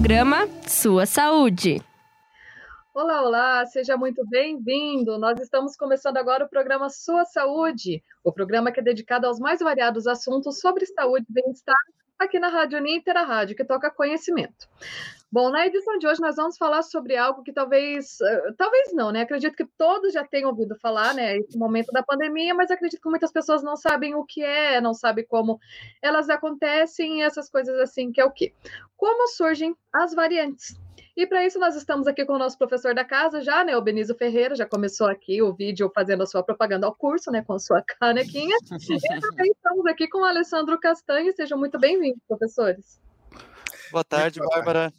Programa Sua Saúde. Olá, olá, seja muito bem-vindo. Nós estamos começando agora o programa Sua Saúde, o programa que é dedicado aos mais variados assuntos sobre saúde e bem-estar aqui na Rádio Uninter, a rádio que toca conhecimento. Bom, na edição de hoje nós vamos falar sobre algo que talvez não, né? Acredito que todos já tenham ouvido falar, né? Esse momento da pandemia, mas acredito que muitas pessoas não sabem o que é, não sabem como elas acontecem, essas coisas assim, que é o quê? Como surgem as variantes. E para isso nós estamos aqui com o nosso professor da casa já, né? O Benício Ferreira, já começou aqui o vídeo fazendo a sua propaganda ao curso, né? Com a sua canequinha. E também estamos aqui com o Alessandro Castanho. Sejam muito bem-vindos, professores. Boa tarde, Bárbara.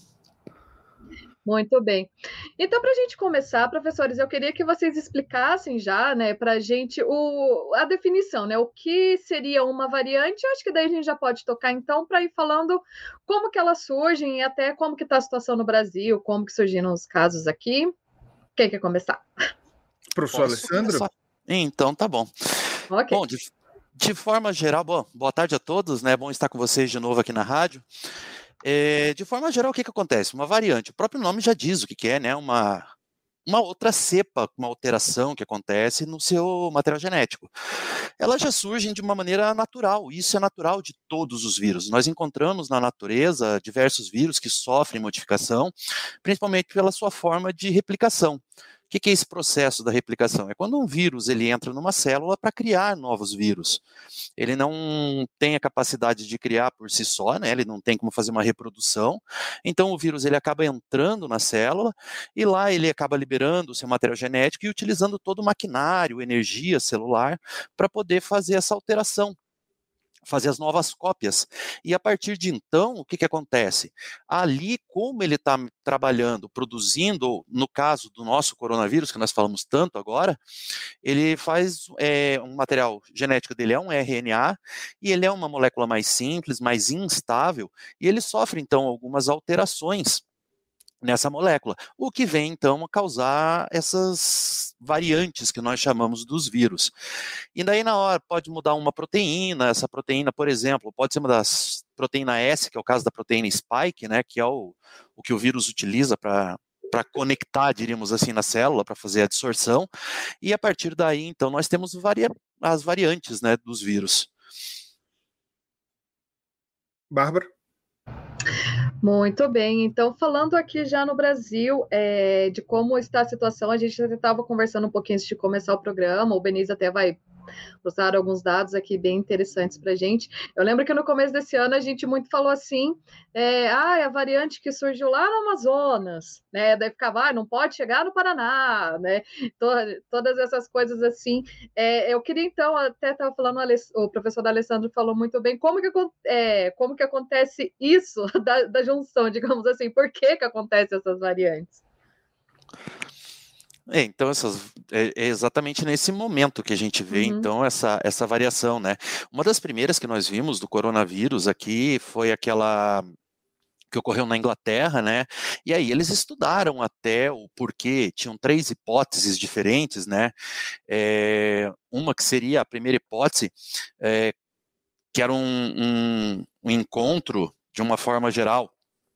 Muito bem. Então, para a gente começar, professores, eu queria que vocês explicassem já, né, para a gente a definição, né, o que seria uma variante. Eu acho que daí a gente já pode tocar, então, para ir falando como que elas surgem e até como que está a situação no Brasil, como que surgiram os casos aqui. Quem quer começar? Professor Alessandro? Começar? Então, tá bom. Ok. Bom, de forma geral, boa tarde a todos, né? Bom estar com vocês de novo aqui na rádio. De forma geral, o que acontece? Uma variante, o próprio nome já diz o que é, né? Uma outra cepa, uma alteração que acontece no seu material genético. Elas já surgem de uma maneira natural, isso é natural de todos os vírus. Nós encontramos na natureza diversos vírus que sofrem modificação, principalmente pela sua forma de replicação. O que é esse processo da replicação? É quando um vírus ele entra numa célula para criar novos vírus. Ele não tem a capacidade de criar por si só, né? Ele não tem como fazer uma reprodução. Então o vírus ele acaba entrando na célula e lá ele acaba liberando o seu material genético e utilizando todo o maquinário, energia celular para poder fazer essa alteração, fazer as novas cópias. E a partir de então, o que acontece? Ali, como ele está trabalhando, produzindo, no caso do nosso coronavírus, que nós falamos tanto agora, ele faz um material genético dele é um RNA, e ele é uma molécula mais simples, mais instável, e ele sofre, então, algumas alterações nessa molécula, o que vem então a causar essas variantes que nós chamamos dos vírus. E daí na hora pode mudar uma proteína, essa proteína, por exemplo, pode ser uma das proteína S, que é o caso da proteína spike, né, que é o que o vírus utiliza para conectar, diríamos assim, na célula, para fazer a adsorção, e a partir daí, então, nós temos as variantes, né, dos vírus. Bárbara? Muito bem, então falando aqui já no Brasil, de como está a situação, a gente já estava conversando um pouquinho antes de começar o programa, o Benício até vai trouxeram alguns dados aqui bem interessantes para a gente. Eu lembro que no começo desse ano a gente muito falou assim, a variante que surgiu lá no Amazonas, né? Daí ficava, não pode chegar no Paraná, né? Todas essas coisas assim. Eu queria então, até estava falando, o professor Alessandro falou muito bem, como que acontece isso da junção, digamos assim, por que acontecem essas variantes? Então, é exatamente nesse momento que a gente vê, então, essa variação, né? Uma das primeiras que nós vimos do coronavírus aqui foi aquela que ocorreu na Inglaterra, né? E aí eles estudaram até o porquê, tinham 3 hipóteses diferentes, né? Uma que seria a primeira hipótese, que era um encontro, de uma forma geral,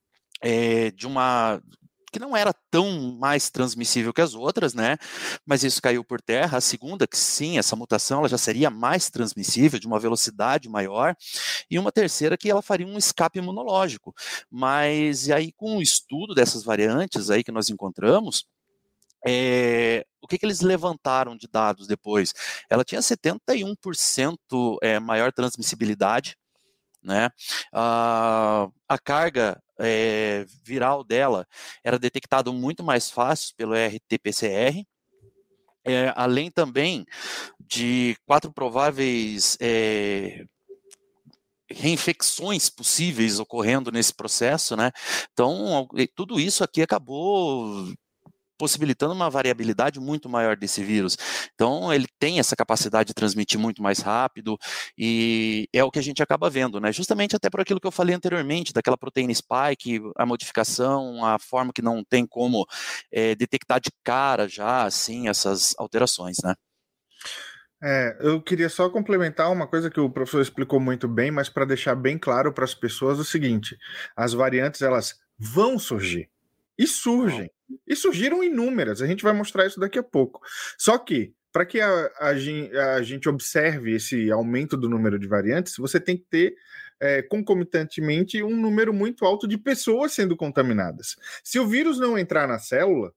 que não era tão mais transmissível que as outras, né? Mas isso caiu por terra. A segunda, que sim, essa mutação ela já seria mais transmissível, de uma velocidade maior, e uma terceira que ela faria um escape imunológico. Mas e aí, com o estudo dessas variantes aí que nós encontramos, o que eles levantaram de dados depois? Ela tinha 71% maior transmissibilidade, né? A carga viral dela era detectado muito mais fácil pelo RT-PCR, além também de 4 prováveis reinfecções possíveis ocorrendo nesse processo, né? Então, tudo isso aqui acabou possibilitando uma variabilidade muito maior desse vírus. Então, ele tem essa capacidade de transmitir muito mais rápido, e é o que a gente acaba vendo, né? Justamente até por aquilo que eu falei anteriormente, daquela proteína spike, a modificação, a forma que não tem como detectar de cara já, assim, essas alterações, né? Eu queria só complementar uma coisa que o professor explicou muito bem, mas para deixar bem claro para as pessoas o seguinte: as variantes elas vão surgir. E surgem. E surgiram inúmeras. A gente vai mostrar isso daqui a pouco. Só que, para que a gente observe esse aumento do número de variantes, você tem que ter, concomitantemente, um número muito alto de pessoas sendo contaminadas. Se o vírus não entrar na célula,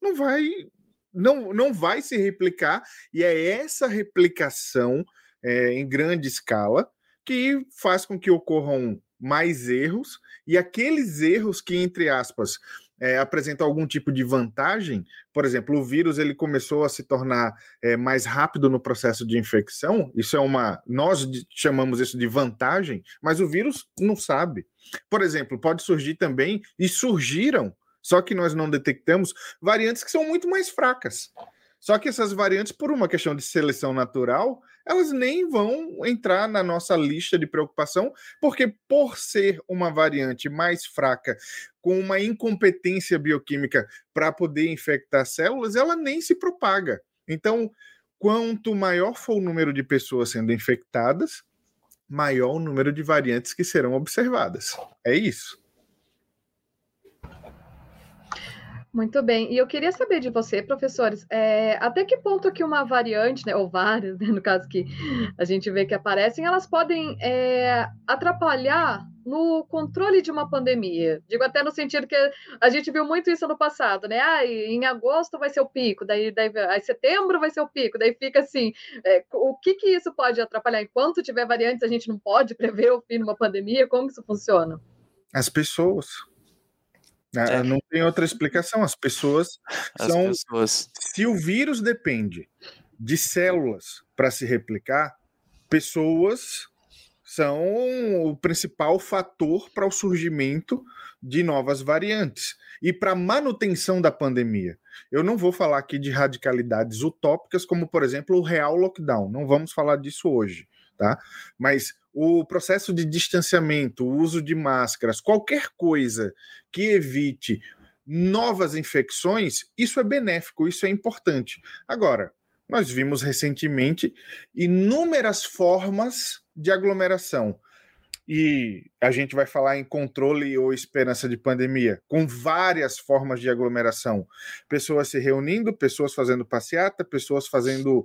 não vai se replicar, e é essa replicação em grande escala que faz com que ocorram mais erros, e aqueles erros que, entre aspas, apresentam algum tipo de vantagem, por exemplo, o vírus ele começou a se tornar mais rápido no processo de infecção, nós chamamos isso de vantagem, mas o vírus não sabe. Por exemplo, pode surgir também, e surgiram, só que nós não detectamos, variantes que são muito mais fracas. Só que essas variantes, por uma questão de seleção natural, elas nem vão entrar na nossa lista de preocupação, porque por ser uma variante mais fraca, com uma incompetência bioquímica para poder infectar células, ela nem se propaga. Então, quanto maior for o número de pessoas sendo infectadas, maior o número de variantes que serão observadas. É isso. Muito bem. E eu queria saber de você, professores, até que ponto que uma variante, né, ou várias, né, no caso que a gente vê que aparecem, elas podem atrapalhar no controle de uma pandemia? Digo até no sentido que a gente viu muito isso no passado, né? Em agosto vai ser o pico, daí setembro vai ser o pico, daí fica assim, o que isso pode atrapalhar? Enquanto tiver variantes, a gente não pode prever o fim de uma pandemia? Como que isso funciona? As pessoas... Não tem outra explicação. As pessoas são... Se o vírus depende de células para se replicar, pessoas são o principal fator para o surgimento de novas variantes e para a manutenção da pandemia. Eu não vou falar aqui de radicalidades utópicas, como, por exemplo, o real lockdown. Não vamos falar disso hoje, tá? Mas o processo de distanciamento, o uso de máscaras, qualquer coisa que evite novas infecções, isso é benéfico, isso é importante. Agora, nós vimos recentemente inúmeras formas de aglomeração. E a gente vai falar em controle ou esperança de pandemia, com várias formas de aglomeração. Pessoas se reunindo, pessoas fazendo passeata, pessoas fazendo...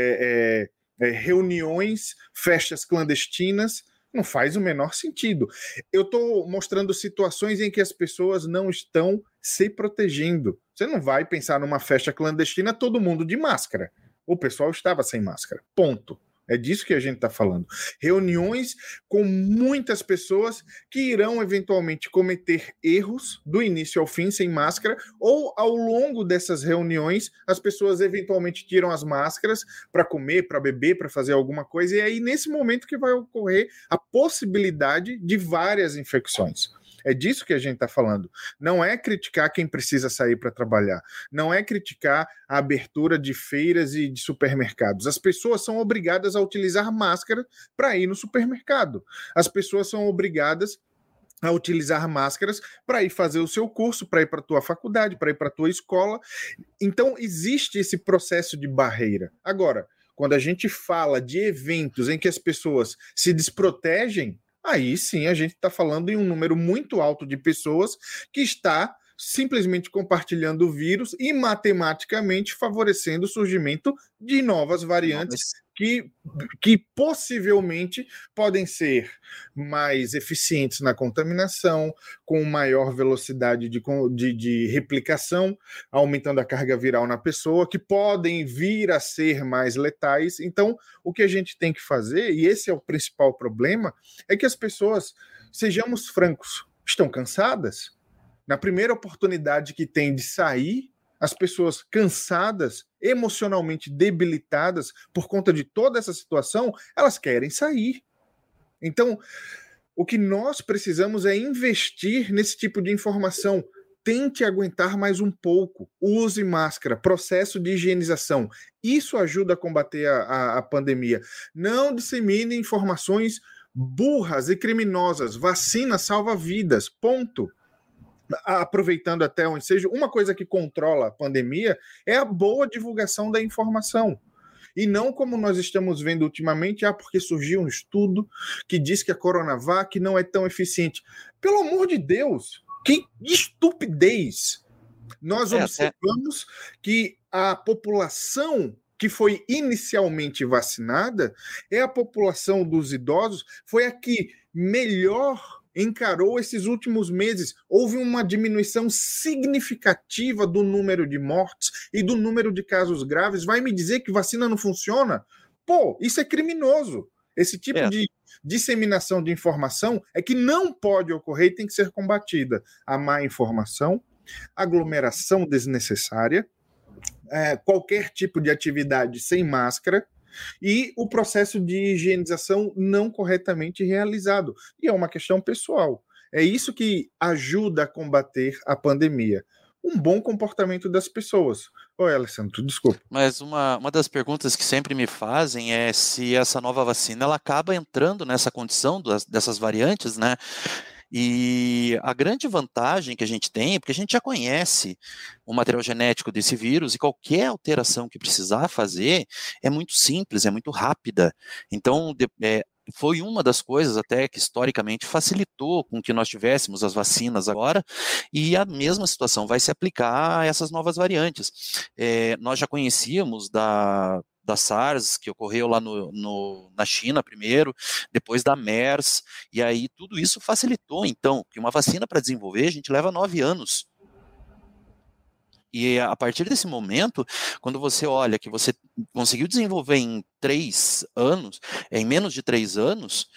reuniões, festas clandestinas, não faz o menor sentido. Eu estou mostrando situações em que as pessoas não estão se protegendo. Você não vai pensar numa festa clandestina todo mundo de máscara. O pessoal estava sem máscara. Ponto. É disso que a gente está falando. Reuniões com muitas pessoas que irão eventualmente cometer erros do início ao fim sem máscara, ou ao longo dessas reuniões as pessoas eventualmente tiram as máscaras para comer, para beber, para fazer alguma coisa, e é aí nesse momento que vai ocorrer a possibilidade de várias infecções. É disso que a gente está falando. Não é criticar quem precisa sair para trabalhar. Não é criticar a abertura de feiras e de supermercados. As pessoas são obrigadas a utilizar máscara para ir no supermercado. As pessoas são obrigadas a utilizar máscaras para ir fazer o seu curso, para ir para a tua faculdade, para ir para a tua escola. Então, existe esse processo de barreira. Agora, quando a gente fala de eventos em que as pessoas se desprotegem, aí sim a gente está falando em um número muito alto de pessoas que está simplesmente compartilhando o vírus e matematicamente favorecendo o surgimento de novas variantes que possivelmente podem ser mais eficientes na contaminação, com maior velocidade de replicação, aumentando a carga viral na pessoa, que podem vir a ser mais letais. Então, o que a gente tem que fazer, e esse é o principal problema, é que as pessoas, sejamos francos, estão cansadas. Na primeira oportunidade que tem de sair, as pessoas cansadas, emocionalmente debilitadas por conta de toda essa situação, elas querem sair. Então, o que nós precisamos é investir nesse tipo de informação. Tente aguentar mais um pouco. Use máscara, processo de higienização. Isso ajuda a combater a pandemia. Não dissemine informações burras e criminosas. Vacina salva vidas. Ponto. Aproveitando até o ensejo, uma coisa que controla a pandemia é a boa divulgação da informação. E não como nós estamos vendo ultimamente, porque surgiu um estudo que diz que a Coronavac não é tão eficiente. Pelo amor de Deus, Que estupidez! Nós observamos que a população que foi inicialmente vacinada é a população dos idosos, foi a que melhor encarou esses últimos meses. Houve uma diminuição significativa do número de mortes e do número de casos graves. Vai me dizer que vacina não funciona? Pô, isso é criminoso. Esse tipo de disseminação de informação é que não pode ocorrer e tem que ser combatida. A má informação, aglomeração desnecessária, qualquer tipo de atividade sem máscara e o processo de higienização não corretamente realizado. E é uma questão pessoal. É isso que ajuda a combater a pandemia. Um bom comportamento das pessoas. Oi, Alessandro, desculpa. Mas uma das perguntas que sempre me fazem é se essa nova vacina ela acaba entrando nessa condição dessas variantes, né? E a grande vantagem que a gente tem é porque a gente já conhece o material genético desse vírus e qualquer alteração que precisar fazer é muito simples, é muito rápida. Então, foi uma das coisas até que historicamente facilitou com que nós tivéssemos as vacinas agora, e a mesma situação vai se aplicar a essas novas variantes. Nós já conhecíamos da SARS, que ocorreu lá na China primeiro, depois da MERS, e aí tudo isso facilitou, então, que uma vacina para desenvolver, a gente leva 9 anos. E a partir desse momento, quando você olha que você conseguiu desenvolver em 3 anos, em menos de 3 anos,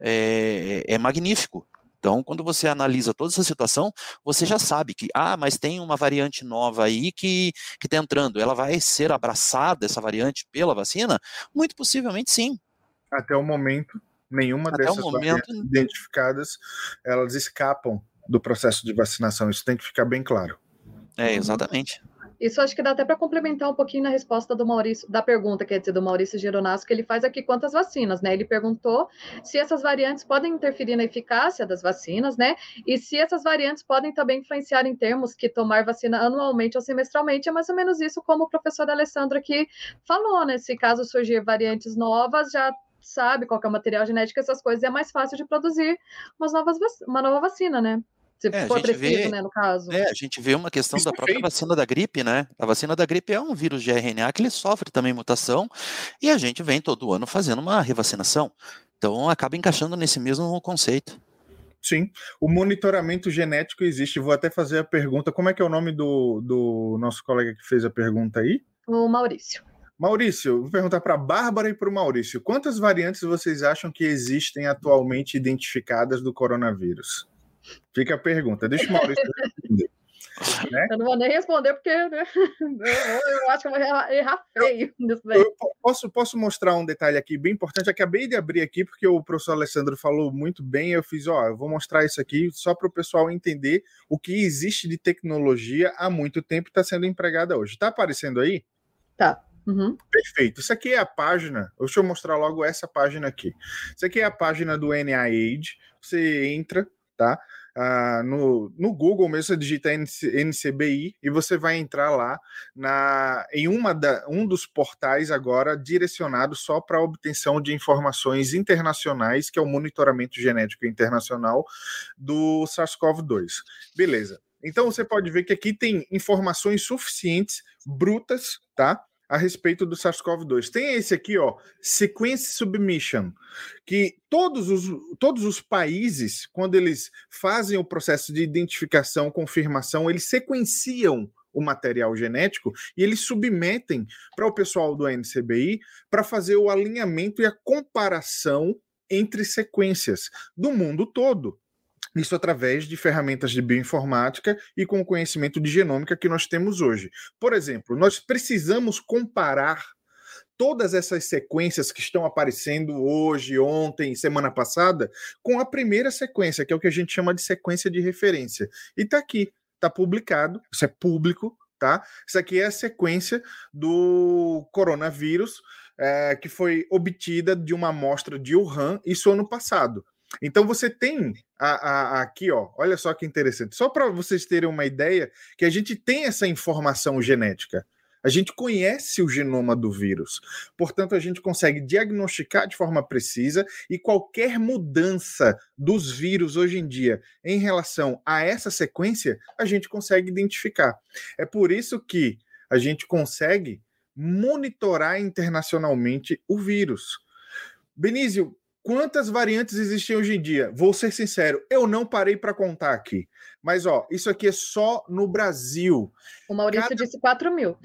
é magnífico. Então, quando você analisa toda essa situação, você já sabe que, mas tem uma variante nova aí que está entrando. Ela vai ser abraçada, essa variante, pela vacina? Muito possivelmente, sim. Até o momento, nenhuma dessas variantes identificadas, elas escapam do processo de vacinação. Isso tem que ficar bem claro. Exatamente. Isso acho que dá até para complementar um pouquinho na resposta do Maurício, da pergunta, quer dizer, do Maurício Geronasso, que ele faz aqui quantas vacinas, né? Ele perguntou se essas variantes podem interferir na eficácia das vacinas, né? E se essas variantes podem também influenciar em termos que tomar vacina anualmente ou semestralmente, é mais ou menos isso como o professor Alessandro aqui falou, né? Se caso surgir variantes novas, já sabe qual que é o material genético, essas coisas, é mais fácil de produzir uma nova vacina, né? Se for preciso, né, no caso. A gente vê uma questão da própria vacina da gripe, né? A vacina da gripe é um vírus de RNA que ele sofre também mutação e a gente vem todo ano fazendo uma revacinação. Então, acaba encaixando nesse mesmo conceito. Sim, o monitoramento genético existe. Vou até fazer a pergunta. Como é que é o nome do nosso colega que fez a pergunta aí? O Maurício. Maurício, vou perguntar para a Bárbara e para o Maurício. Quantas variantes vocês acham que existem atualmente identificadas do coronavírus? Fica a pergunta. Deixa o Maurício responder. Né? Eu não vou nem responder porque, né, eu acho que eu vou errar feio nisso daí. Eu posso mostrar um detalhe aqui bem importante. Acabei de abrir aqui porque o professor Alessandro falou muito bem. Eu fiz, eu vou mostrar isso aqui só para o pessoal entender o que existe de tecnologia há muito tempo e está sendo empregada hoje. Está aparecendo aí? Tá. Uhum. Perfeito. Isso aqui é a página. Deixa eu mostrar logo essa página aqui. Isso aqui é a página do NIH. Você entra, tá? No Google mesmo, você digita NCBI e você vai entrar lá em um dos portais agora direcionado só para a obtenção de informações internacionais, que é o monitoramento genético internacional do SARS-CoV-2. Beleza. Então você pode ver que aqui tem informações suficientes, brutas, tá? A respeito do SARS-CoV-2. Tem esse aqui, Sequence Submission, que todos os países, quando eles fazem o processo de identificação, confirmação, eles sequenciam o material genético e eles submetem para o pessoal do NCBI para fazer o alinhamento e a comparação entre sequências do mundo todo. Isso através de ferramentas de bioinformática e com o conhecimento de genômica que nós temos hoje. Por exemplo, nós precisamos comparar todas essas sequências que estão aparecendo hoje, ontem, semana passada, com a primeira sequência, que é o que a gente chama de sequência de referência. E está aqui, está publicado, isso é público, tá? Isso aqui é a sequência do coronavírus, que foi obtida de uma amostra de Wuhan, isso ano passado. Então você tem aqui, olha só que interessante, só para vocês terem uma ideia que a gente tem essa informação genética. A gente conhece o genoma do vírus. Portanto, a gente consegue diagnosticar de forma precisa e qualquer mudança dos vírus hoje em dia em relação a essa sequência, a gente consegue identificar. É por isso que a gente consegue monitorar internacionalmente o vírus. Benício, quantas variantes existem hoje em dia? Vou ser sincero, eu não parei para contar aqui. Mas, isso aqui é só no Brasil. O Maurício disse 4.000.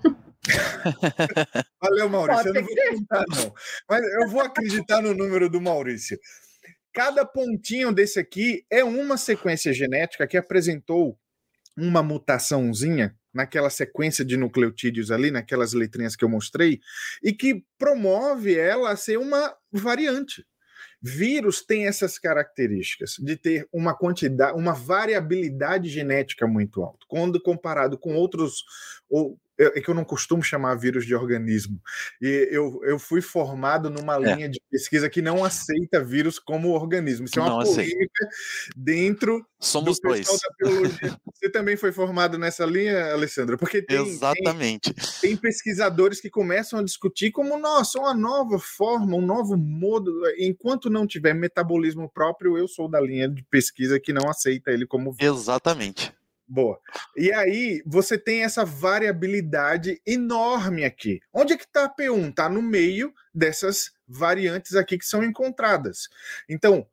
Valeu, Maurício. Eu não vou contar, não. Mas eu vou acreditar no número do Maurício. Cada pontinho desse aqui é uma sequência genética que apresentou uma mutaçãozinha naquela sequência de nucleotídeos ali, naquelas letrinhas que eu mostrei, e que promove ela a ser uma variante. Vírus tem essas características de ter uma quantidade, uma variabilidade genética muito alta, quando comparado com outros, é que eu não costumo chamar vírus de organismo. E eu fui formado numa linha de pesquisa que não aceita vírus como organismo. Isso é uma polêmica dentro Somos do pessoal da biologia. Você também foi formado nessa linha, Alessandra? Porque Exatamente. Tem pesquisadores que começam a discutir como, nossa, uma nova forma, um novo modo. Enquanto não tiver metabolismo próprio, eu sou da linha de pesquisa que não aceita ele como vírus. Exatamente. Boa. E aí, você tem essa variabilidade enorme aqui. Onde é que está a P1? Está no meio dessas variantes aqui que são encontradas. Então,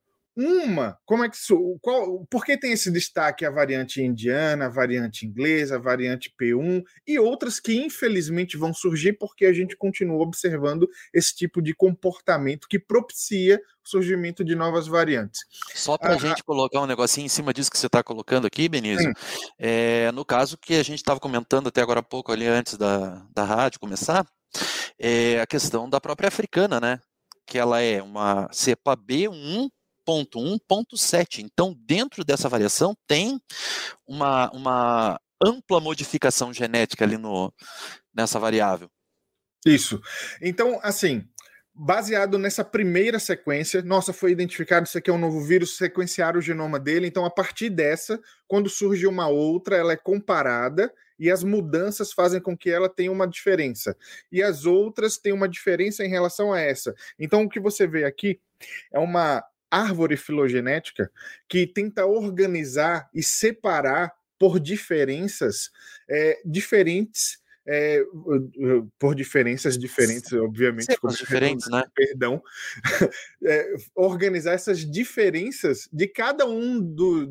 por que tem esse destaque a variante indiana, a variante inglesa, a variante P1 e outras que infelizmente vão surgir porque a gente continua observando esse tipo de comportamento que propicia o surgimento de novas variantes. Só para a gente colocar um negocinho em cima disso que você está colocando aqui, Benício, no caso que a gente estava comentando até agora há pouco, ali antes da rádio começar, a questão da própria africana, né? Que ela é uma cepa B1.1.7. Então, dentro dessa variação, tem uma ampla modificação genética ali nessa variável. Isso. Então, assim, baseado nessa primeira sequência, foi identificado, isso aqui é um novo vírus, sequenciaram o genoma dele, então a partir dessa, quando surge uma outra, ela é comparada e as mudanças fazem com que ela tenha uma diferença. E as outras têm uma diferença em relação a essa. Então, o que você vê aqui é uma árvore filogenética que tenta organizar e separar por diferenças diferentes, por diferenças diferentes, obviamente. Diferentes, né? Perdão. Organizar essas diferenças de cada um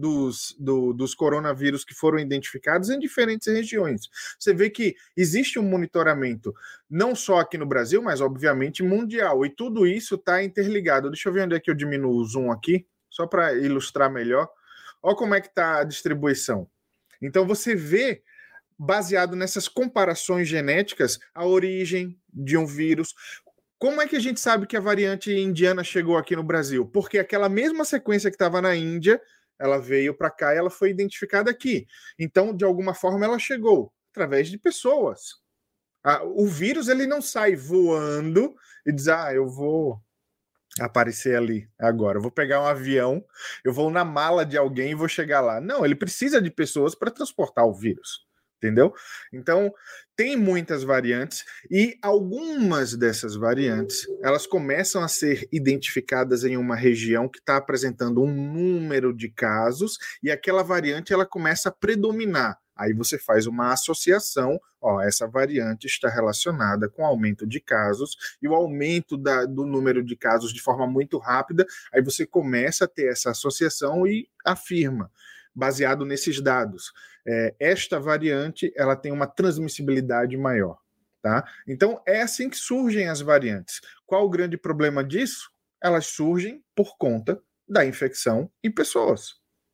dos coronavírus que foram identificados em diferentes regiões. Você vê que existe um monitoramento, não só aqui no Brasil, mas obviamente mundial, e tudo isso está interligado. Deixa eu ver onde é que eu diminuo o zoom aqui, só para ilustrar melhor. Olha como é que está a distribuição. Então você vê, baseado nessas comparações genéticas, a origem de um vírus. Como é que a gente sabe que a variante indiana chegou aqui no Brasil? Porque aquela mesma sequência que estava na Índia, ela veio para cá e ela foi identificada aqui. Então, de alguma forma, ela chegou através de pessoas. O vírus ele não sai voando e diz, eu vou aparecer ali agora, eu vou pegar um avião, eu vou na mala de alguém e vou chegar lá. Não, ele precisa de pessoas para transportar o vírus. Entendeu? Então, tem muitas variantes e algumas dessas variantes, elas começam a ser identificadas em uma região que está apresentando um número de casos e aquela variante ela começa a predominar. Aí você faz uma associação, essa variante está relacionada com o aumento de casos e o aumento do número de casos de forma muito rápida, aí você começa a ter essa associação e afirma, baseado nesses dados, esta variante ela tem uma transmissibilidade maior. Tá? Então, é assim que surgem as variantes. Qual o grande problema disso? Elas surgem por conta da infecção em pessoas.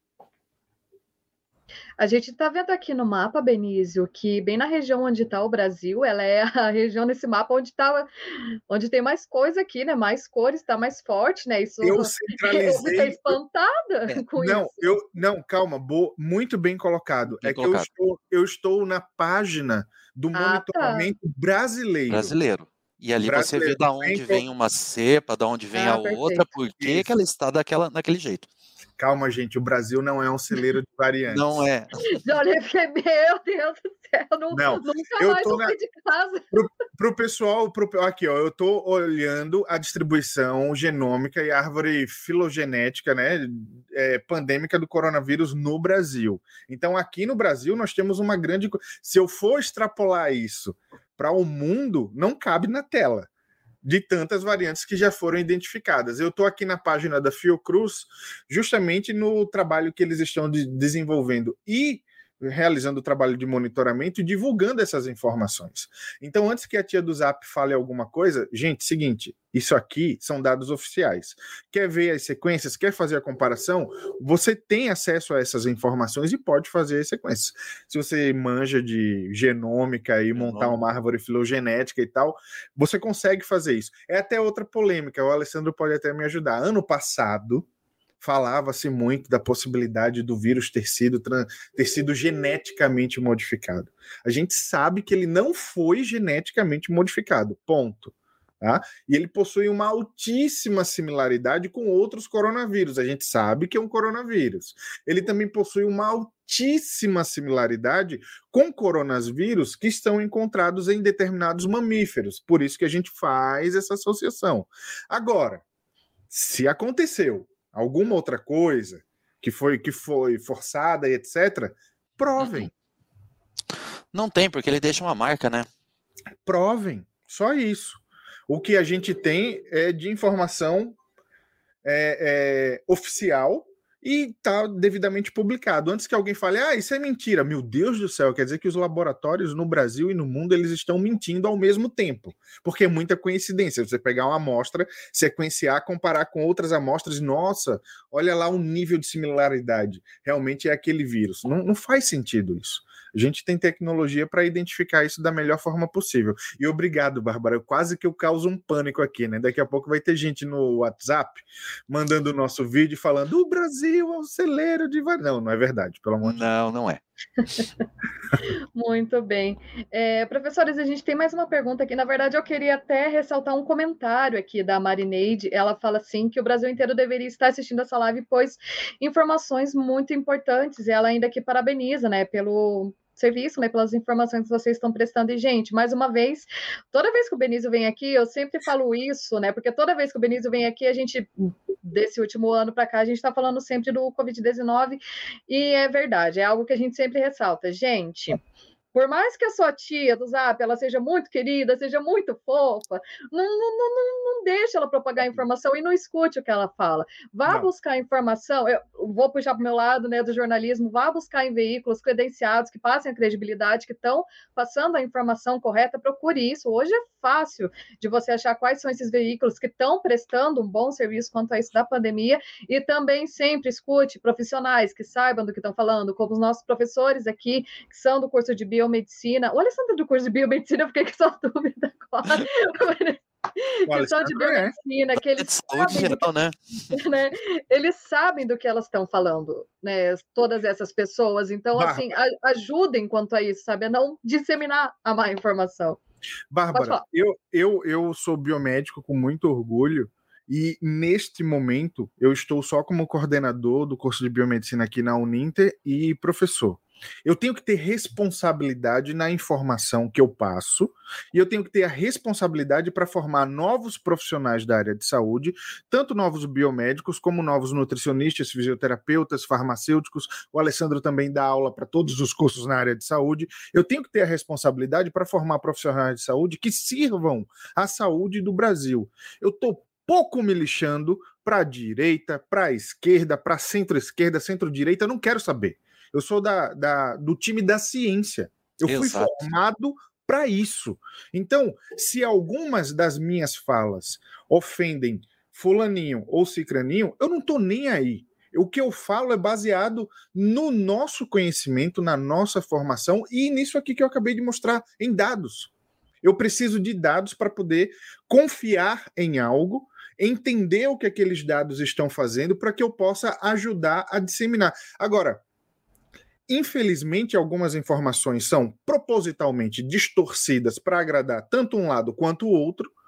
A gente está vendo aqui no mapa, Benício, que bem na região onde está o Brasil, ela é a região nesse mapa onde tem mais coisa aqui, né? Mais cores, está mais forte, né? Isso eu centralizei. Eu fiquei espantada com isso. Não, calma, muito bem colocado. Bem colocado. Que eu estou na página do monitoramento brasileiro. E ali você vê da onde vem uma cepa, da onde vem a outra, por que ela está daquele jeito. Calma, gente, o Brasil não é um celeiro de variantes. Não é. Olha, meu Deus do céu, nunca mais eu fui de casa. Para o pessoal, aqui, ó, eu estou olhando a distribuição genômica e árvore filogenética, né, pandêmica do coronavírus no Brasil. Então, aqui no Brasil, nós temos uma grande... Se eu for extrapolar isso para o mundo, não cabe na tela de tantas variantes que já foram identificadas. Eu estou aqui na página da Fiocruz, justamente no trabalho que eles estão desenvolvendo e realizando o trabalho de monitoramento e divulgando essas informações. Então, antes que a tia do Zap fale alguma coisa, gente, seguinte, isso aqui são dados oficiais. Quer ver as sequências, quer fazer a comparação? Você tem acesso a essas informações e pode fazer as sequências. Se você manja de genômica e montar uma árvore filogenética e tal, você consegue fazer isso. É até outra polêmica, o Alessandro pode até me ajudar. Ano passado, falava-se muito da possibilidade do vírus ter sido geneticamente modificado. A gente sabe que ele não foi geneticamente modificado, ponto. Tá? E ele possui uma altíssima similaridade com outros coronavírus. A gente sabe que é um coronavírus. Ele também possui uma altíssima similaridade com coronavírus que estão encontrados em determinados mamíferos. Por isso que a gente faz essa associação. Agora, se aconteceu alguma outra coisa que foi forçada e etc., provem. Não tem, porque ele deixa uma marca, né? Provem, só isso. O que a gente tem é de informação oficial e está devidamente publicado. Antes que alguém fale, isso é mentira. Meu Deus do céu, quer dizer que os laboratórios no Brasil e no mundo, eles estão mentindo ao mesmo tempo. Porque é muita coincidência. Você pegar uma amostra, sequenciar, comparar com outras amostras, nossa, olha lá o nível de similaridade. Realmente é aquele vírus. Não faz sentido isso. A gente tem tecnologia para identificar isso da melhor forma possível. E obrigado, Bárbara. Quase que eu causo um pânico aqui, né? Daqui a pouco vai ter gente no WhatsApp mandando o nosso vídeo falando o Brasil é um celeiro de... Não é verdade, pelo amor de Deus. Não é. Muito bem. Professores, a gente tem mais uma pergunta aqui. Na verdade, eu queria até ressaltar um comentário aqui da Marineide. Ela fala assim que o Brasil inteiro deveria estar assistindo essa live, pois informações muito importantes. E ela ainda aqui parabeniza, né, pelo serviço, né, pelas informações que vocês estão prestando. E, gente, mais uma vez, toda vez que o Benício vem aqui, eu sempre falo isso, né, porque toda vez que o Benício vem aqui, a gente, desse último ano para cá, a gente está falando sempre do Covid-19, e é verdade, é algo que a gente sempre ressalta. Gente, por mais que a sua tia do Zap, ela seja muito querida, seja muito fofa, não deixe ela propagar informação e não escute o que ela fala. Vá buscar informação, eu vou puxar para o meu lado, né, do jornalismo, vá buscar em veículos credenciados que passem a credibilidade, que estão passando a informação correta, procure isso. Hoje é fácil de você achar quais são esses veículos que estão prestando um bom serviço quanto a isso da pandemia, e também sempre escute profissionais que saibam do que estão falando, como os nossos professores aqui, que são do curso de biomedicina. O Alessandro do curso de biomedicina, eu fiquei com essa dúvida agora. Que são de biomedicina, que eles sabem, geral, né? Eles sabem do que elas estão falando, né? Todas essas pessoas. Então, assim, ajudem quanto a isso, sabe? A não disseminar a má informação. Bárbara, eu sou biomédico com muito orgulho e neste momento eu estou só como coordenador do curso de biomedicina aqui na Uninter e professor. Eu tenho que ter responsabilidade na informação que eu passo e eu tenho que ter a responsabilidade para formar novos profissionais da área de saúde, tanto novos biomédicos como novos nutricionistas, fisioterapeutas, farmacêuticos. O Alessandro também dá aula para todos os cursos na área de saúde. Eu tenho que ter a responsabilidade para formar profissionais de saúde que sirvam à saúde do Brasil. Eu estou pouco me lixando para a direita, para a esquerda, para a centro-esquerda, centro-direita, eu não quero saber. Eu sou do time da ciência. Eu fui formado para isso. Então, se algumas das minhas falas ofendem fulaninho ou cicraninho, eu não estou nem aí. O que eu falo é baseado no nosso conhecimento, na nossa formação e nisso aqui que eu acabei de mostrar, em dados. Eu preciso de dados para poder confiar em algo, entender o que aqueles dados estão fazendo para que eu possa ajudar a disseminar. Agora, infelizmente, algumas informações são propositalmente distorcidas para agradar tanto um lado quanto o outro,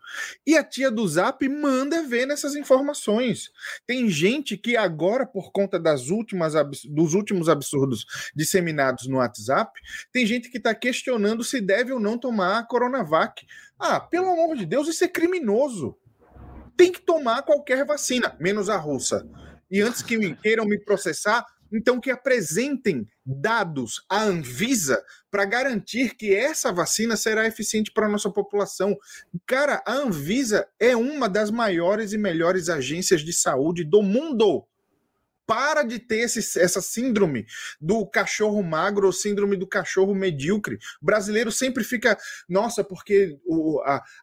E a tia do Zap manda ver nessas informações. Tem gente que agora, por conta dos últimos absurdos disseminados no WhatsApp, tem gente que está questionando se deve ou não tomar a Coronavac. Ah, pelo amor de Deus, isso é criminoso. Tem que tomar qualquer vacina, menos a russa. E antes que queiram me processar, então que apresentem dados à Anvisa para garantir que essa vacina será eficiente para a nossa população. Cara, a Anvisa é uma das maiores e melhores agências de saúde do mundo. Para de ter essa síndrome do cachorro magro ou síndrome do cachorro medíocre. O brasileiro sempre fica, nossa, porque o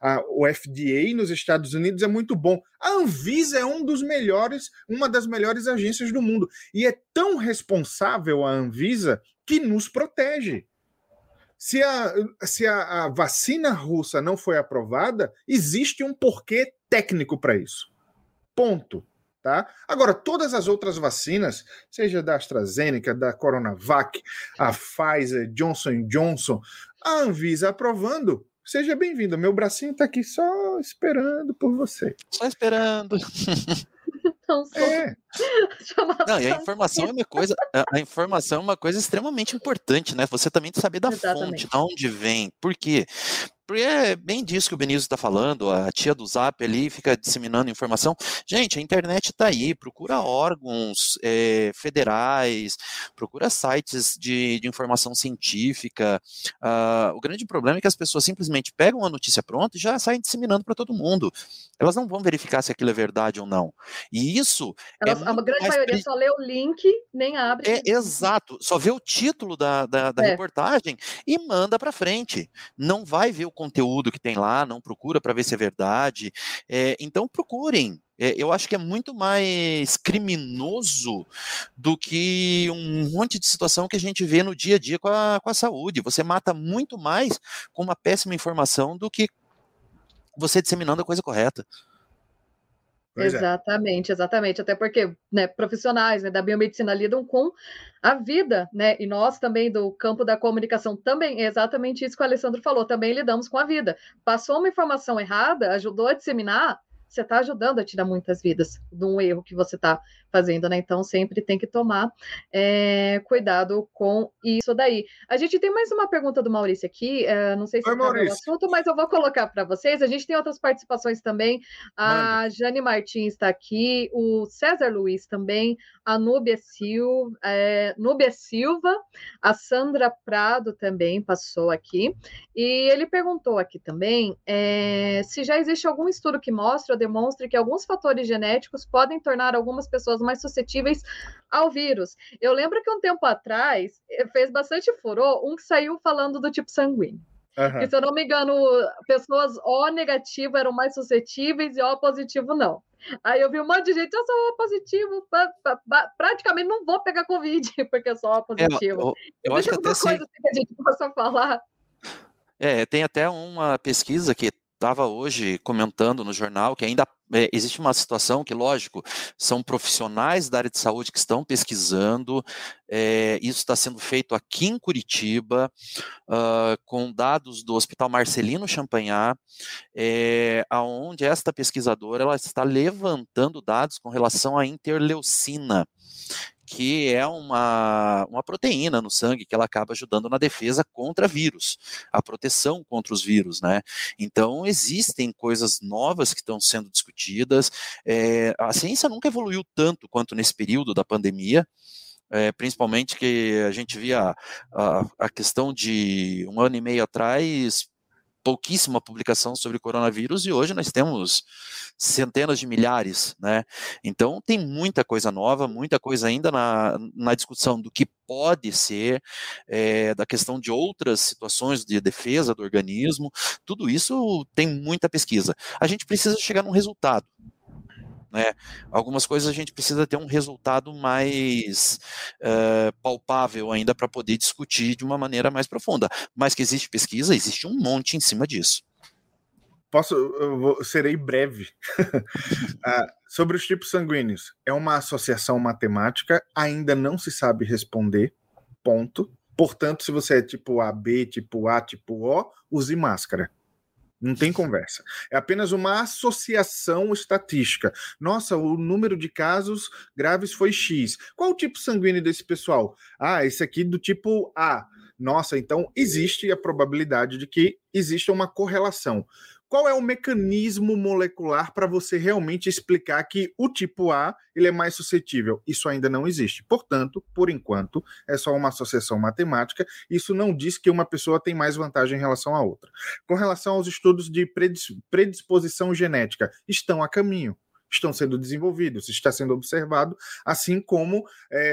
FDA nos Estados Unidos é muito bom. A Anvisa é uma das melhores agências do mundo. E é tão responsável a Anvisa que nos protege. Se a vacina russa não foi aprovada, existe um porquê técnico para isso. Ponto. Tá? Agora, todas as outras vacinas, seja da AstraZeneca, da Coronavac, a Pfizer, Johnson & Johnson, a Anvisa aprovando, seja bem-vindo. Meu bracinho está aqui só esperando por você. Só esperando. Não, Não, e a informação é uma coisa extremamente importante, né? Você também saber da fonte, de onde vem. Por quê? Porque é bem disso que o Benício está falando, a tia do Zap ali fica disseminando informação. Gente, a internet está aí, procura órgãos federais, procura sites de informação científica. O grande problema é que as pessoas simplesmente pegam a notícia pronta e já saem disseminando para todo mundo. Elas não vão verificar se aquilo é verdade ou não. E isso... a grande maioria só lê o link, nem abre. Exato, só vê o título da reportagem e manda para frente. Não vai ver o conteúdo que tem lá, não procura para ver se é verdade. Então procurem. Eu acho que é muito mais criminoso do que um monte de situação que a gente vê no dia a dia com a saúde. Você mata muito mais com uma péssima informação do que você disseminando a coisa correta. Exatamente. Até porque, né, profissionais, né, da biomedicina lidam com a vida, né? E nós também do campo da comunicação também, é exatamente isso que o Alessandro falou, também lidamos com a vida. Passou uma informação errada, ajudou a disseminar, você está ajudando a tirar muitas vidas de um erro que você está fazendo, né? Então sempre tem que tomar cuidado com isso daí. A gente tem mais uma pergunta do Maurício aqui, não sei se é o assunto, mas eu vou colocar para vocês. A gente tem outras participações também. A Jane Martins está aqui, o César Luiz também, a Núbia Silva, a Sandra Prado também passou aqui. E ele perguntou aqui também se já existe algum estudo que mostre ou demonstre que alguns fatores genéticos podem tornar algumas pessoas mais suscetíveis ao vírus. Eu lembro que um tempo atrás fez bastante furor um que saiu falando do tipo sanguíneo. Que, se eu não me engano, pessoas O negativo eram mais suscetíveis e O positivo não. Aí eu vi um monte de gente, eu sou O positivo, praticamente não vou pegar Covid, porque eu sou O positivo. Eu acho que até coisa assim que a gente possa falar. Tem até uma pesquisa que estava hoje comentando no jornal que ainda existe uma situação que, lógico, são profissionais da área de saúde que estão pesquisando, isso está sendo feito aqui em Curitiba, com dados do Hospital Marcelino Champagnat, onde esta pesquisadora ela está levantando dados com relação à interleucina, que é uma proteína no sangue que ela acaba ajudando na defesa contra vírus, a proteção contra os vírus, né? Então, existem coisas novas que estão sendo discutidas. A ciência nunca evoluiu tanto quanto nesse período da pandemia, principalmente que a gente via a questão de 1 ano e meio atrás, pouquíssima publicação sobre coronavírus, e hoje nós temos centenas de milhares, né? Então tem muita coisa nova, muita coisa ainda na discussão do que pode ser, da questão de outras situações de defesa do organismo, tudo isso tem muita pesquisa. A gente precisa chegar num resultado. Algumas coisas a gente precisa ter um resultado mais palpável ainda para poder discutir de uma maneira mais profunda, mas que existe pesquisa, existe um monte em cima disso. Serei breve. Sobre os tipos sanguíneos, é uma associação matemática, ainda não se sabe responder, ponto. Portanto, se você é tipo AB, tipo A, tipo O, use máscara. Não tem conversa. É apenas uma associação estatística. Nossa, o número de casos graves foi X. Qual o tipo sanguíneo desse pessoal? Ah, esse aqui do tipo A. Nossa, então existe a probabilidade de que exista uma correlação. Qual é o mecanismo molecular para você realmente explicar que o tipo A ele é mais suscetível? Isso ainda não existe. Portanto, por enquanto, é só uma associação matemática. Isso não diz que uma pessoa tem mais vantagem em relação à outra. Com relação aos estudos de predisposição genética, estão a caminho. Estão sendo desenvolvidos, está sendo observado, assim como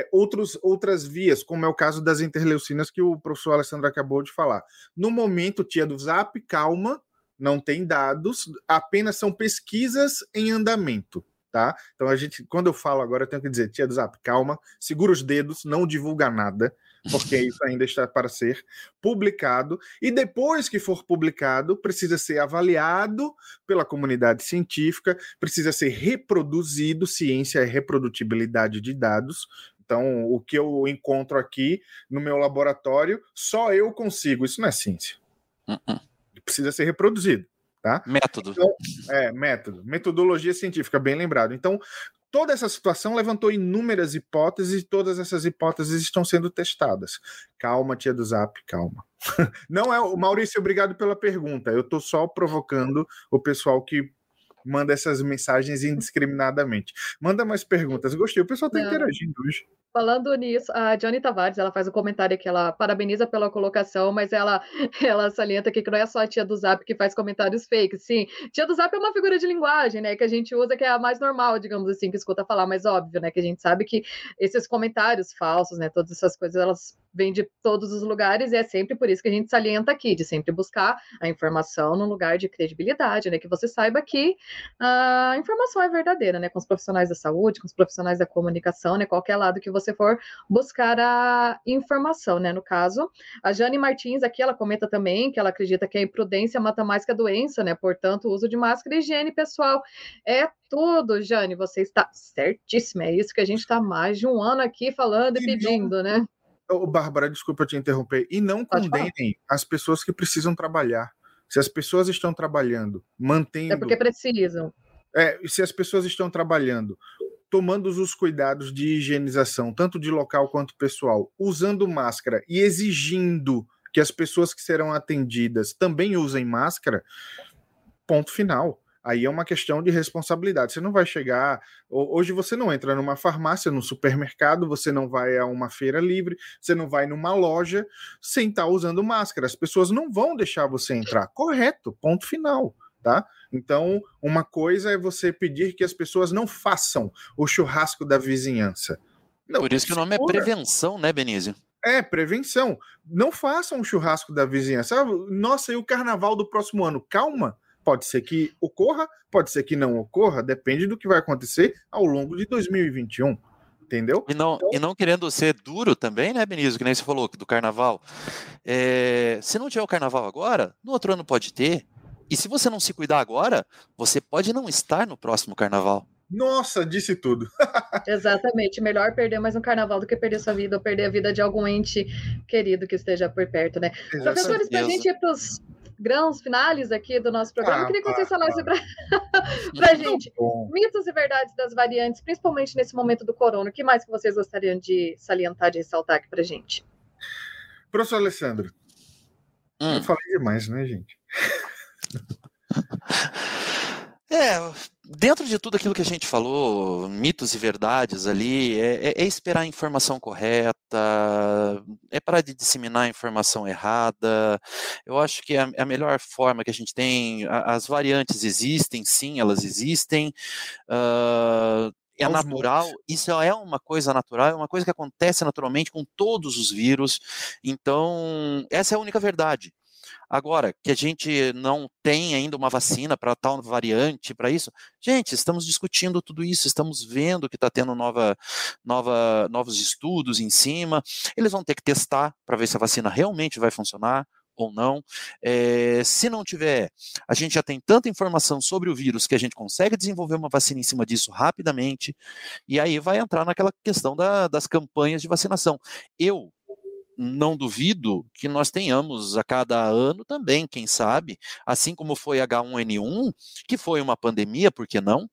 outras vias, como é o caso das interleucinas que o professor Alessandro acabou de falar. No momento, tia do Zap, calma, não tem dados, apenas são pesquisas em andamento, tá? Então quando eu falo agora, eu tenho que dizer, tia do Zap, calma, segura os dedos, não divulga nada, porque isso ainda está para ser publicado, e depois que for publicado, precisa ser avaliado pela comunidade científica, precisa ser reproduzido, ciência é reprodutibilidade de dados. Então, o que eu encontro aqui no meu laboratório, só eu consigo, isso não é ciência. Precisa ser reproduzido, tá? Método. Então, método. Metodologia científica, bem lembrado. Então, toda essa situação levantou inúmeras hipóteses e todas essas hipóteses estão sendo testadas. Calma, tia do Zap, calma. Não é, Maurício, obrigado pela pergunta. Eu estou só provocando o pessoal que manda essas mensagens indiscriminadamente. Manda mais perguntas. Gostei, o pessoal está interagindo hoje. Falando nisso, a Johnny Tavares, ela faz um comentário aqui, ela parabeniza pela colocação, mas ela salienta aqui que não é só a tia do Zap que faz comentários fakes, sim. Tia do Zap é uma figura de linguagem, né, que a gente usa, que é a mais normal, digamos assim, que escuta falar, mas óbvio, né, que a gente sabe que esses comentários falsos, né, todas essas coisas, elas vêm de todos os lugares e é sempre por isso que a gente salienta aqui, de sempre buscar a informação num lugar de credibilidade, né, que você saiba que a informação é verdadeira, né, com os profissionais da saúde, com os profissionais da comunicação, né, qualquer lado que você for buscar a informação, né? No caso, a Jane Martins aqui, ela comenta também que ela acredita que a imprudência mata mais que a doença, né? Portanto, o uso de máscara e higiene pessoal é tudo, Jane, você está certíssima, é isso que a gente está mais de um ano aqui falando e pedindo, né? Bárbara, desculpa te interromper, e não condenem as pessoas que precisam trabalhar. Se as pessoas estão trabalhando, mantendo... É porque precisam. Se as pessoas estão trabalhando, tomando os cuidados de higienização, tanto de local quanto pessoal, usando máscara e exigindo que as pessoas que serão atendidas também usem máscara, ponto final. Aí é uma questão de responsabilidade. Você não vai chegar... Hoje você não entra numa farmácia, num supermercado, você não vai a uma feira livre, você não vai numa loja sem estar usando máscara. As pessoas não vão deixar você entrar. Correto, ponto final. Tá? Então, uma coisa é você pedir que as pessoas não façam o churrasco da vizinhança. Não, por isso que o nome é prevenção, né, Benício? É, prevenção. Não façam o churrasco da vizinhança. Nossa, e o carnaval do próximo ano? Calma. Pode ser que ocorra, pode ser que não ocorra, depende do que vai acontecer ao longo de 2021. Entendeu? E não querendo ser duro também, né, Benício, que nem você falou do carnaval. Se não tiver o carnaval agora, no outro ano pode ter. E se você não se cuidar agora, você pode não estar no próximo carnaval. Nossa, disse tudo. Exatamente. Melhor perder mais um carnaval do que perder sua vida ou perder a vida de algum ente querido que esteja por perto, né? Professores, para a gente ir para os grãos finais aqui do nosso programa, eu queria que vocês falassem para a gente mitos e verdades das variantes, principalmente nesse momento do corona. O que mais que vocês gostariam de salientar, de ressaltar aqui para a gente? Professor Alessandro, eu falei demais, né, gente? Dentro de tudo aquilo que a gente falou, mitos e verdades ali, é esperar a informação correta, é parar de disseminar a informação errada. Eu acho que é a melhor forma que a gente tem. As variantes existem, sim, elas existem. É natural, isso é uma coisa natural, é uma coisa que acontece naturalmente com todos os vírus. Então, essa é a única verdade. Agora, que a gente não tem ainda uma vacina para tal variante, para isso, gente, estamos discutindo tudo isso, estamos vendo que está tendo novos estudos em cima, eles vão ter que testar para ver se a vacina realmente vai funcionar ou não. Se não tiver, a gente já tem tanta informação sobre o vírus que a gente consegue desenvolver uma vacina em cima disso rapidamente, e aí vai entrar naquela questão das campanhas de vacinação. Eu não duvido que nós tenhamos a cada ano também, quem sabe, assim como foi H1N1, que foi uma pandemia, por que não?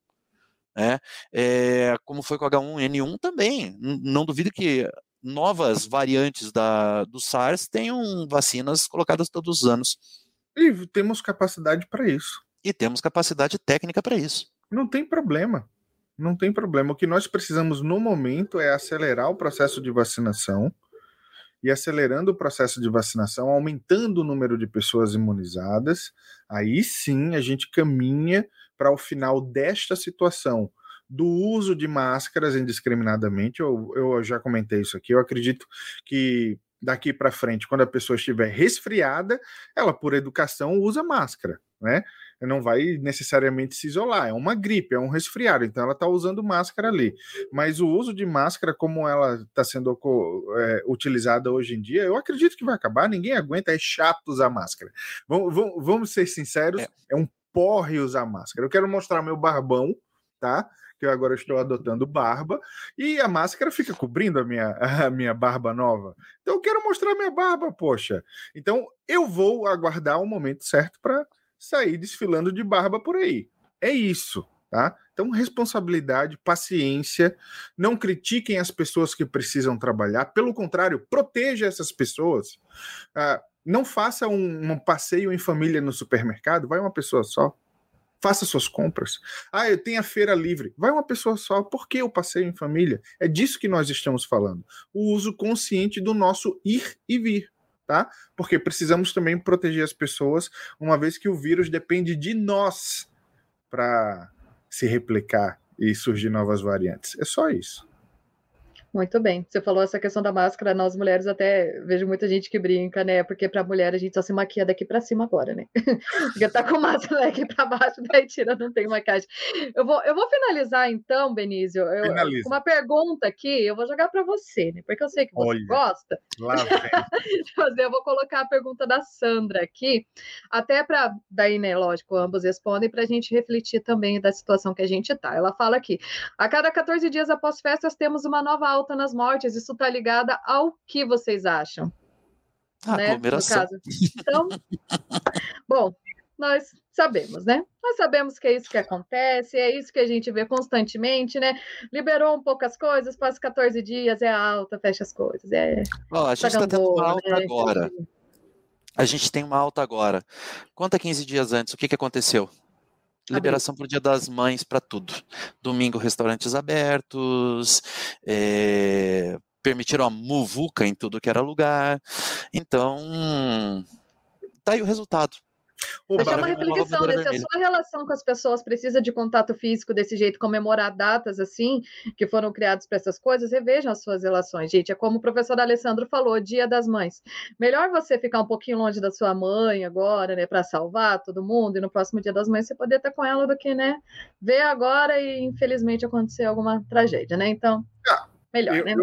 Como foi com H1N1 também. Não duvido que novas variantes do SARS tenham vacinas colocadas todos os anos. E temos capacidade para isso. E temos capacidade técnica para isso. Não tem problema. Não tem problema. O que nós precisamos no momento é acelerar o processo de vacinação, e acelerando o processo de vacinação, aumentando o número de pessoas imunizadas, aí sim a gente caminha para o final desta situação do uso de máscaras indiscriminadamente. Eu já comentei isso aqui, eu acredito que daqui para frente, quando a pessoa estiver resfriada, ela, por educação, usa máscara, né? Não vai necessariamente se isolar, é uma gripe, é um resfriado, então ela está usando máscara ali. Mas o uso de máscara, como ela está sendo utilizada hoje em dia, eu acredito que vai acabar, ninguém aguenta, é chato usar máscara. Vamos ser sinceros, é um porre usar máscara. Eu quero mostrar meu barbão, tá? Que eu agora estou adotando barba, e a máscara fica cobrindo a minha barba nova. Então eu quero mostrar minha barba, poxa. Então eu vou aguardar o momento certo para sair desfilando de barba por aí. É isso, tá? Então, responsabilidade, paciência, não critiquem as pessoas que precisam trabalhar, pelo contrário, proteja essas pessoas. Não faça um passeio em família no supermercado, vai uma pessoa só. Faça suas compras. Eu tenho a feira livre. Vai uma pessoa só. Por que o passeio em família? É disso que nós estamos falando. O uso consciente do nosso ir e vir. Tá? Porque precisamos também proteger as pessoas, uma vez que o vírus depende de nós para se replicar e surgir novas variantes. É só isso. Muito bem. Você falou essa questão da máscara, nós mulheres até vejo muita gente que brinca, né? Porque para mulher a gente só se maquia daqui para cima agora, né? Porque tá com máscara daqui para baixo, daí tira, não tem maquiagem. Eu vou finalizar então, Benício, com uma pergunta aqui, eu vou jogar para você, né? Porque eu sei que você gosta. Lá vem. Eu vou colocar a pergunta da Sandra aqui, até para daí, né? Lógico, ambos respondem para a gente refletir também da situação que a gente tá. Ela fala aqui: a cada 14 dias após festas temos uma nova alta nas mortes, isso está ligado ao que vocês acham? Né? Aglomeração. No caso. Então, bom, nós sabemos, né? Nós sabemos que é isso que acontece, é isso que a gente vê constantemente, né? Liberou um pouco as coisas, passa 14 dias, é alta, fecha as coisas. A gente está tendo uma alta agora. A gente tem uma alta agora. Conta 15 dias antes, o que aconteceu? Liberação para o Dia das Mães, para tudo. Domingo, restaurantes abertos, permitiram a muvuca em tudo que era lugar. Então, tá aí o resultado. Deixar uma reflexão, né? Se a sua relação com as pessoas precisa de contato físico desse jeito, comemorar datas assim, que foram criadas para essas coisas, revejam as suas relações, gente. É como o professor Alessandro falou, Dia das Mães. Melhor você ficar um pouquinho longe da sua mãe agora, né, para salvar todo mundo, e no próximo Dia das Mães você poder estar com ela do que, né, ver agora e infelizmente acontecer alguma tragédia, né? Então, melhor, né?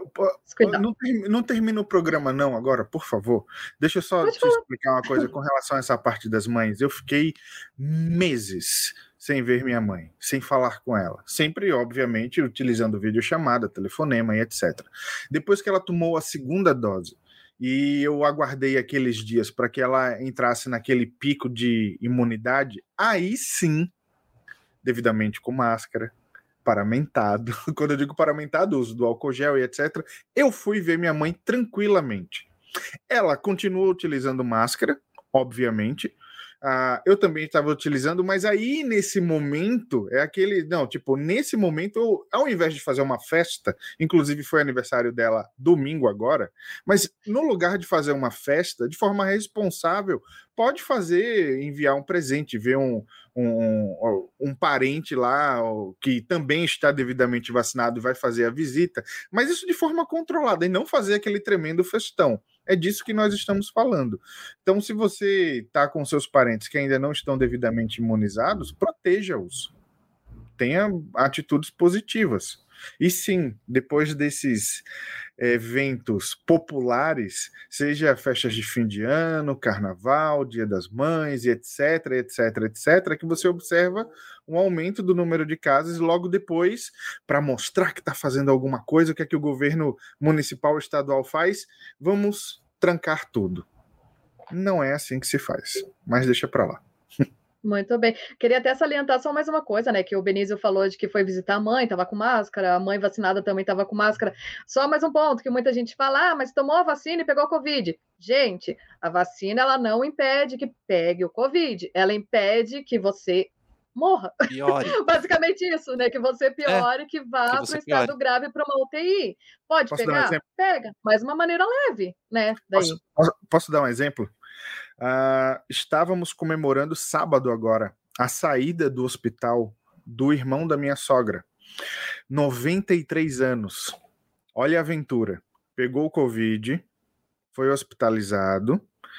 Não termina o programa não agora, por favor. Deixa eu só te explicar uma coisa com relação a essa parte das mães. Eu fiquei meses sem ver minha mãe, sem falar com ela. Sempre, obviamente, utilizando videochamada, telefonema e etc. Depois que ela tomou a segunda dose, e eu aguardei aqueles dias para que ela entrasse naquele pico de imunidade, aí sim, devidamente com máscara, paramentado, quando eu digo paramentado, uso do álcool gel e etc, eu fui ver minha mãe tranquilamente. Ela continua utilizando máscara, obviamente, eu também estava utilizando, mas aí nesse momento, nesse momento, ao invés de fazer uma festa, inclusive foi aniversário dela domingo agora, mas no lugar de fazer uma festa, de forma responsável, pode enviar um presente, ver um parente lá que também está devidamente vacinado e vai fazer a visita, mas isso de forma controlada e não fazer aquele tremendo festão. É disso que nós estamos falando. Então, se você está com seus parentes que ainda não estão devidamente imunizados, proteja-os. Tenha atitudes positivas. E sim, depois desses eventos populares, seja festas de fim de ano, carnaval, Dia das Mães, etc, que você observa um aumento do número de casos e logo depois, para mostrar que está fazendo alguma coisa, o que é que o governo municipal estadual faz? Vamos trancar tudo. Não é assim que se faz, mas deixa para lá. Muito bem. Queria até salientar só mais uma coisa, né? Que o Benício falou de que foi visitar a mãe, estava com máscara, a mãe vacinada também estava com máscara. Só mais um ponto, que muita gente fala, mas tomou a vacina e pegou a Covid. Gente, a vacina, ela não impede que pegue o Covid, ela impede que você morra. Piore. Basicamente isso, né? Que você piore, que vá para o estado grave para uma UTI. Posso pegar? Pega, mas de uma maneira leve, né? Daí. Posso dar um exemplo? Estávamos comemorando sábado agora a saída do hospital do irmão da minha sogra, 93 anos, olha a aventura, pegou o Covid, foi hospitalizado,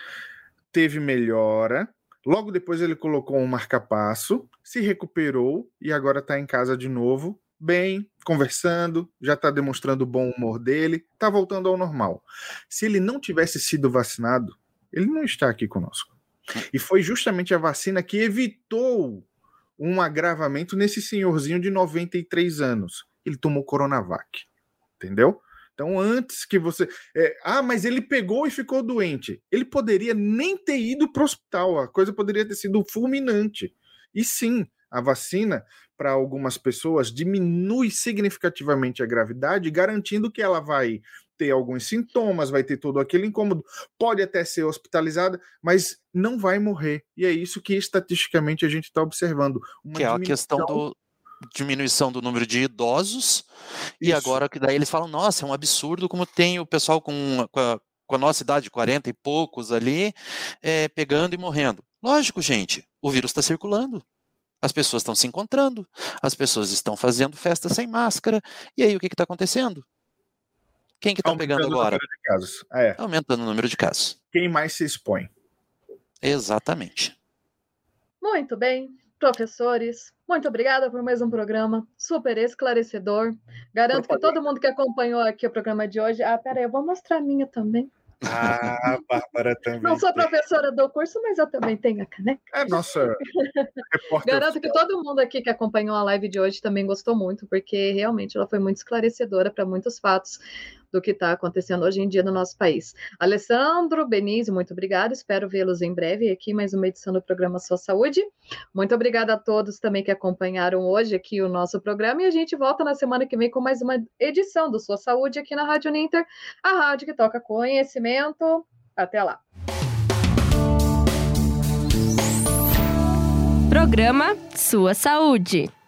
teve melhora, logo depois ele colocou um marca-passo, se recuperou e agora está em casa de novo, bem, conversando, já está demonstrando o bom humor dele, está voltando ao normal. Se ele não tivesse sido vacinado, ele não está aqui conosco. E foi justamente a vacina que evitou um agravamento nesse senhorzinho de 93 anos. Ele tomou Coronavac. Entendeu? Então, antes que você... mas ele pegou e ficou doente. Ele poderia nem ter ido para o hospital. A coisa poderia ter sido fulminante. E sim, a vacina, para algumas pessoas, diminui significativamente a gravidade, garantindo que ela vai ter alguns sintomas, vai ter todo aquele incômodo, pode até ser hospitalizada, mas não vai morrer. E é isso que estatisticamente a gente está observando. Que é a questão da diminuição do número de idosos, e agora que daí eles falam, nossa, é um absurdo como tem o pessoal com a nossa idade, 40 e poucos ali, pegando e morrendo. Lógico, gente, o vírus está circulando. As pessoas estão se encontrando, as pessoas estão fazendo festa sem máscara, e aí o que está acontecendo? Quem que está pegando agora? Aumentando o número de casos. Quem mais se expõe? Exatamente. Muito bem, professores, muito obrigada por mais um programa super esclarecedor. Garanto que todo mundo que acompanhou aqui o programa de hoje... peraí, eu vou mostrar a minha também. A Bárbara também. Não sou professora do curso, mas eu também tenho a caneca. Nossa repórter. Garanto que todo mundo aqui que acompanhou a live de hoje também gostou muito, porque realmente ela foi muito esclarecedora para muitos fatos do que está acontecendo hoje em dia no nosso país. Alessandro, Benício, muito obrigada. Espero vê-los em breve aqui, mais uma edição do programa Sua Saúde. Muito obrigada a todos também que acompanharam hoje aqui o nosso programa, e a gente volta na semana que vem com mais uma edição do Sua Saúde aqui na Rádio Uninter, a rádio que toca conhecimento. Até lá. Programa Sua Saúde.